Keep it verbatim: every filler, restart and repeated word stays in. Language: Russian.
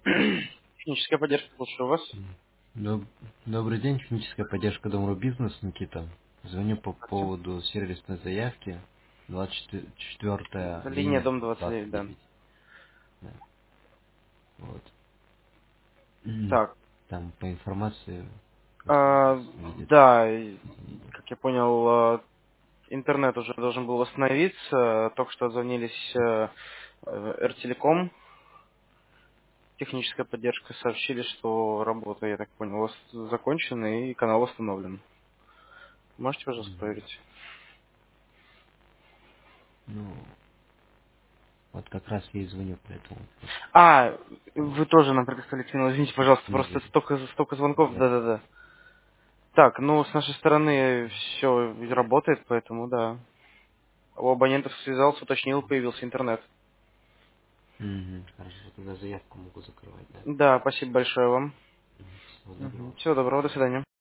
Техническая поддержка, слушаю вас. М. Доб- Добрый день, техническая поддержка Дом.ру Бизнес, Никита. Звоню по Здравствуйте. поводу сервисной заявки двадцать четвёртое Линия линия дом двадцать девять, двадцать да. девять. Да, вот. М. Так, Там по информации пусть а, видит. да, и, как я понял, а, интернет уже должен был восстановиться. Только что отзвонились э, э, Эр-Телеком, техническая поддержка, сообщили, что работа, я так понял, вос- закончена и канал восстановлен. Можете, пожалуйста, Мгм. проверить? Ну, вот как раз я и звоню, поэтому просто А, там вы тоже нам предоставили сигнал, извините, не, пожалуйста, не просто видит. столько, столько звонков, Я... да-да-да. Так, ну, с нашей стороны все работает, поэтому да. У абонентов связался, уточнил, появился интернет. Мгм. Хорошо, тогда заявку могу закрывать, да? Да, спасибо большое вам. Мгм. Всего доброго. Всего доброго, до свидания.